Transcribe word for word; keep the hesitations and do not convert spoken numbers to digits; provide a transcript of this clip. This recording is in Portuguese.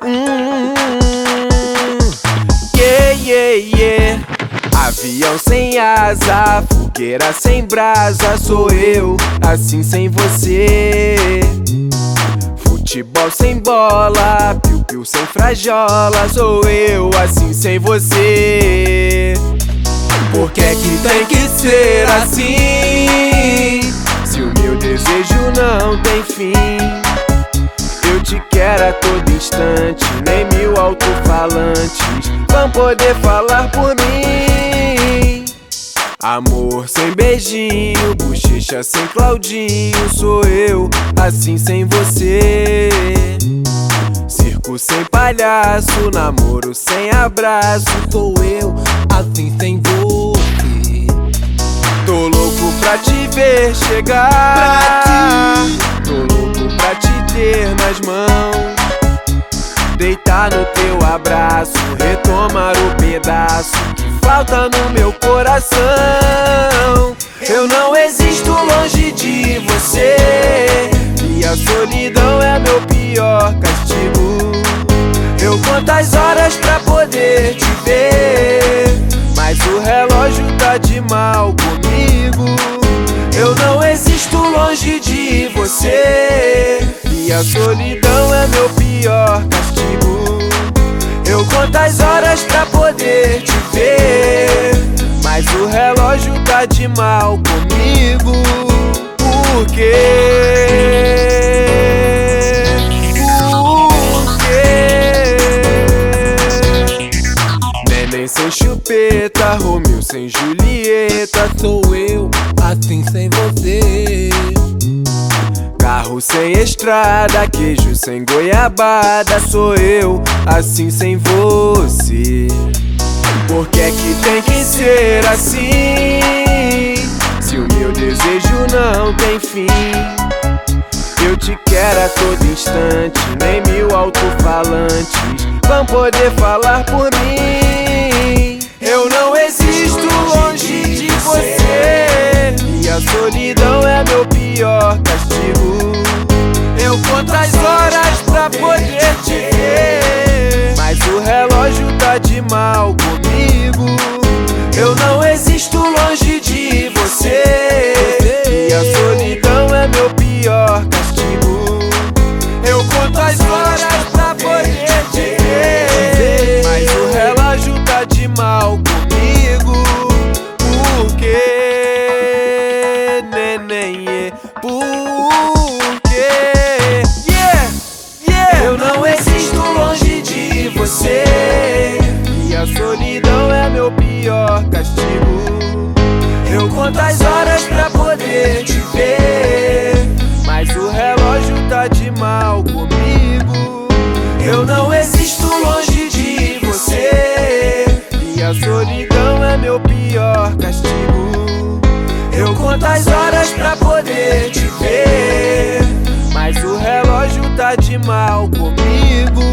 Hum, yeah, yeah, yeah. Avião sem asa, fogueira sem brasa, sou eu, assim sem você. Futebol sem bola, piu-piu sem frajola, sou eu, assim sem você. Por que é que tem que ser assim? Se o meu desejo não tem fim, eu te quero a todo instante, nem mil alto-falantes vão poder falar por mim. Amor sem beijinho, bochecha sem Claudinho, sou eu, assim sem você. Circo sem palhaço, namoro sem abraço, sou eu, assim sem você. Tô louco pra te ver chegar, tô louco pra te ter nas mãos, deitar no teu abraço, retomar o pedaço que falta no meu coração. Eu não existo longe de você, e a solidão é meu pior castigo. Eu conto as horas pra poder te ver, mas o relógio tá de mal comigo. Eu não existo longe de você, e a solidão é meu pior castigo. Eu conto as horas pra poder te ver, mas o relógio tá de mal comigo. Por quê? Por quê? Neném sem chupeta, Romeu sem Julieta, sou eu, assim sem você. Carro sem estrada, queijo sem goiabada, sou eu, assim sem você. Por que é que tem que ser assim? Se o meu desejo não tem fim, eu te quero a todo instante, nem mil alto-falantes vão poder falar por mim. Eu não existo longe de você, e a solidão é meu pior castigo. Eu conto as horas pra poder te ver, mas o relógio tá de mal comigo. Eu não existo longe de você, e a solidão é meu pior castigo. Eu conto as horas pra poder te ver, mas o relógio tá de mal comigo. Por quê, neném? Yeah. Por quê? Yeah, yeah. Eu não existo longe de você, e a solidão é meu pior castigo. Eu conto as horas pra poder te ver, mas o relógio tá de mal comigo. Eu não existo longe de você, e a solidão é meu pior castigo. Eu conto as horas pra poder te ver, mas o relógio tá de mal comigo.